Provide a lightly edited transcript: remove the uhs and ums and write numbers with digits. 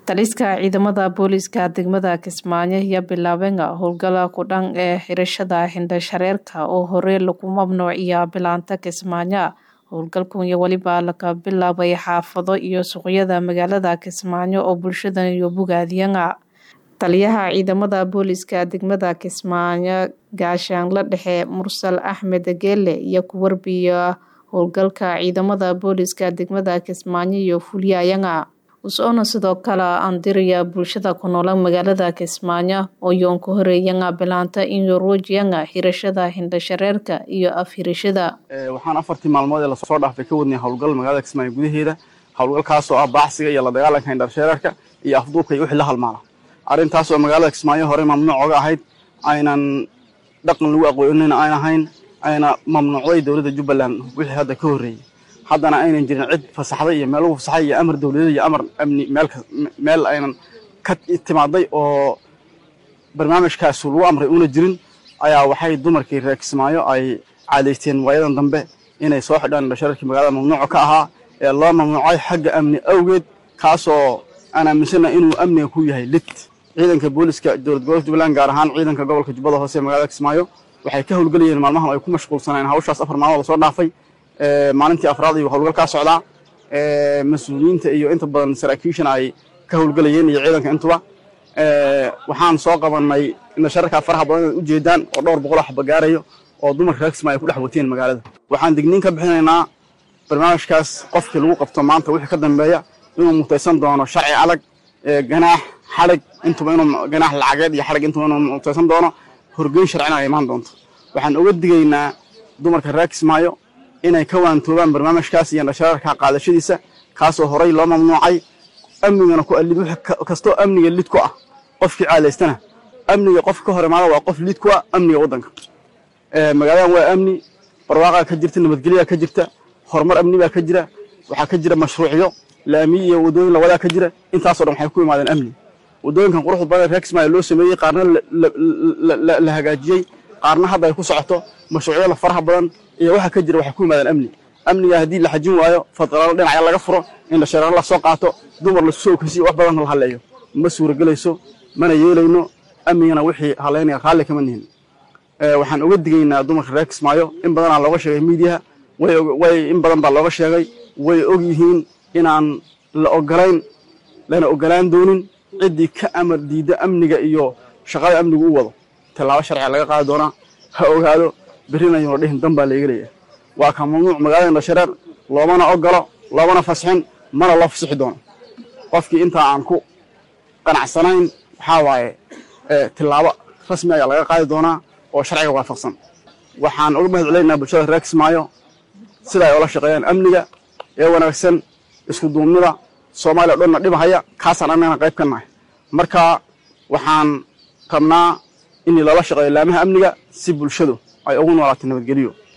Taliska ciidamada booliska degmada Kismaayo iyo bilaabeen howlgala ku dhan ee xirashada hindhashareerka oo hore lagu mamnuuciya bilaanta Kismaayo. Howlgalkan iyo waliba laga bilaabay xaafado iyo suuqyada magaalada Kismaayo oo bulshada iyo bogaadiyana. Taliyaha ciidamada booliska degmada Kismaayo gaashaanle dhexe Mursal Axmed Geele iyo ku warbiya howlgalka ciidamada booliska degmada Kismaayo iyo fuliyayana. Usoona sidoo kale andiriya bulshada ku nool magaalada Kismaayo oo yoon ku horeeyana bilaanta in roojiyana xirashada hindhashareerka iyo afhirashada. Waxaan 4 maalmood la soo dhaafay ka wadnay howlgal magaalada Kismaayo gudaheeda. Howlgalkaas oo ah baacsiga iyo la dagaalanka hindhashareerka iyo afduubka iyo wixii la halmaala. Arrintaas oo magaalada Kismaayo hore mamnuuc uga ahayd aynan dhaqan lagu aqoonina aan ahayn ayna mamnuucday dawladda Jubbaland wixii hadda ka horeeyay. haddana aynan jirin cid fasaxday iyo meel fasaxay iyo amar dawladeed iyo amar amni meel aynan ka timaaday oo barnaamijkaas lagu amray una jirin ayaa waxay dumarkii reer Kismaayo ay caadaysteen waayadan dambe inay soo xidhaan basharkii magaalada mamnuuc ka ahaa ee loo mamnuucay xagga amni awgeed kaasoo ana aaminsanaa inuu amniga ku yahay lid ciidanka booliska dowlad gobolka Jubbaland gaar ahaan ciidanka gobolka Jubbada Hoose ee magaalada Kismaayo waxay ka howlgalayeen maalmahan ay ku mashquulsanayeen hawshaas 4 maalmood soo dhaafay maalintii afraad iyo howlgal ka socda mas'uuliyiinta iyo inta badan saraakiishan ay ka howlgalayeen iyo ciidanka intuba waxaan soo qabanay in sharka faraha badan u jeedaan oo dhowr boqol wax bagaarayo oo dumarka reer Kismaayo ku dhex wateen magaalada waxaan digniin ka bixinaynaa barnaamijkaas qofkii lagu qabto maanta wixii ka dambeeya inuu mutaysan doono sharci adag ganaax xarig intuba inuu ganaax lacageed iyo xarig intuba inuu mutaysan doono horgeyn sharcina ay imaan doonto waxaan uga digaynaa dumarka reer Kismaayo inay ka waantoobaan barnaamijkaas iyo nasharka qaadashadiisa kaasoo horay loo mamnuucay amnigana ku alib kasto amniga lid ku ah qofkii caaleystana amniga qof ka hormaada waa qof lid ku ah amniga wadanka magaalada waa amni barwaaqa ka jirta nabadgelyo ka jirta horumar amni baa ka jira waxa ka jira mashruuciyo laami iyo wadooyin la wada ka jira intaas oo dhan waxay ku imaadeen amni wadooyinkan quruxda badan reer Kismaayo loo sameeyay qaarna la hagaajiyay qaarna hadda ay ku socoto mashruuciyo la faraha badan iyo waxa ka jira waxa ku imaadeen amniga hadii la xajin waayo fadlan dhinaca laga furo in la shareer la soo qaato dumar la soo kisi wax badan la haleeyo ma suura galayso mana yeelayno amnigana wixii haleynaya xalle kama nihin waxaan uga digaynaa dumarka reer Kismaayo in badan looga sheegay media way in badan baa looga sheegay way og yihiin inaan la ogolayn lana ogolaan doonin cidii ka amar diida amniga iyo shaqada amnigu u wado talaabo sharci laga qaadi doona ha ogaado برينا يردين دم باليجري وكان ممنوع مقالين الشرر لو ما نأجله لو ما نفسحين ما الله فسح دون قفكي أنت عنكو قناع سنين حاوي تلعب رسمي على قاعدة دونا وشرعي وافقسن وحن أقول علينا بشر ركس معايا سلا ولا شقيان أمنية يوانا سن اسكدون نلا سومالي لون نقدم هيا كاسر أنا قريب كنا مركا وحن كمنا إني لا شقيان لامها أمنية سيب الشدو ay ugu noolaato nabadgeliyo